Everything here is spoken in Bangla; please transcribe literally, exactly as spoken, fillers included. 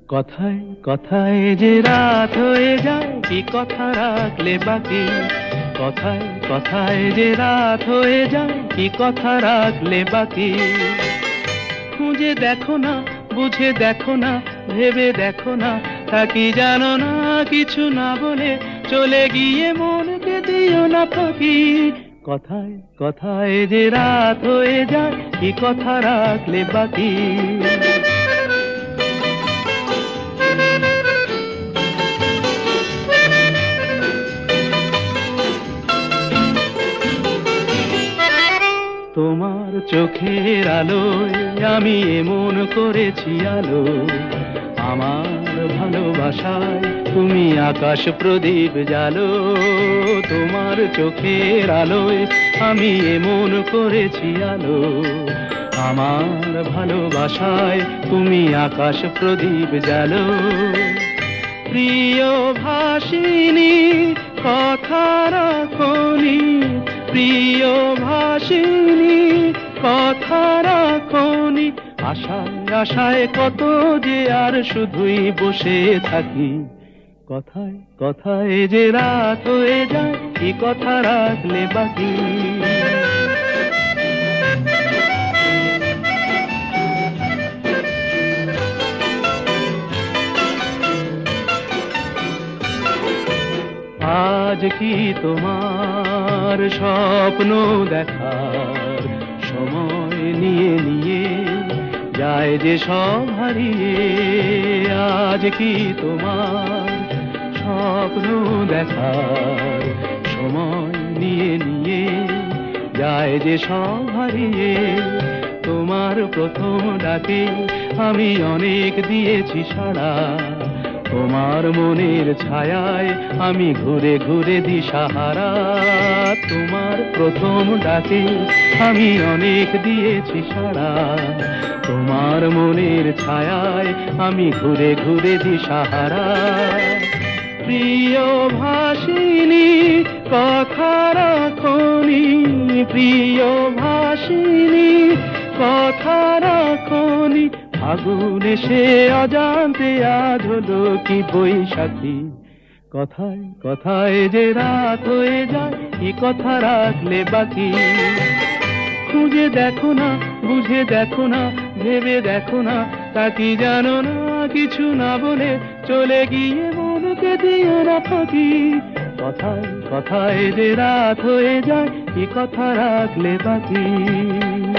কথায় কথায় যে রাত হয়ে যায়, কি কথা রাখলে বাকি। কথায় কথায় যে রাত হয়ে যায়, কি কথা রাখলে বাকি। খুঁজে দেখো না, বুঝে দেখো না, ভেবে দেখো না, তা কি জানো না। কিছু না বলে চলে গিয়ে মনকে দিও না ফাঁকি। কথায় কথায় যে রাত হয়ে যায়, কি কথা রাখলে বাকি। তোমার চোখের আলোয় আমি এমন করেছি আলো। আমার ভালোবাসায় তুমি আকাশ প্রদীপ জালো। তোমার চোখের আলোয় আমি এমন করেছি আলো। আমার ভালোবাসায় তুমি আকাশ প্রদীপ জালো। প্রিয় ভাসিনী কথা রাখনি, প্রিয় ভাসিনী কথা রাখনি। আশায় আশায় কত যে আর শুধুই বসে থাকি। কথায় কথায় যে রাত হয়ে যায়, কি কথা রাখলে বাকি। আজ কি তোমার স্বপ্ন দেখার সময় নিয়ে নিয়ে যায় যে সব হারিয়ে। আজ কি তোমার স্বপ্ন দেখার সময় নিয়ে নিয়ে যায় যে সব হারিয়ে। তোমার প্রথম ডাকে আমি অনেক দিয়েছি সাড়া। তোমার মনের ছায়ায় আমি ঘুরে ঘুরে দিশাহারা। তোমার প্রথম ডাকে আমি অনেক দিয়েছি সাড়া। তোমার মনের ছায়ায় আমি ঘুরে ঘুরে দিশাহারা। প্রিয় ভাসিনী কথা রাখনি, প্রিয় ভাসিনী কথা রাখনি। ফাগুন এসে অজান্তে আজ হলো কি বৈশাখী। কথায় কথায় যে রাত হয়ে যায়, কি কথা রাখলে বাকি। খুঁজে দেখো না, বুঝে দেখো না, ভেবে দেখো না, তা কি জানো না। কিছু না বলে চলে গিয়ে মনকে দিও না ফাঁকি। কথায় কথায় যে রাত হয়ে যায়, কি কথা রাখলে বাকি।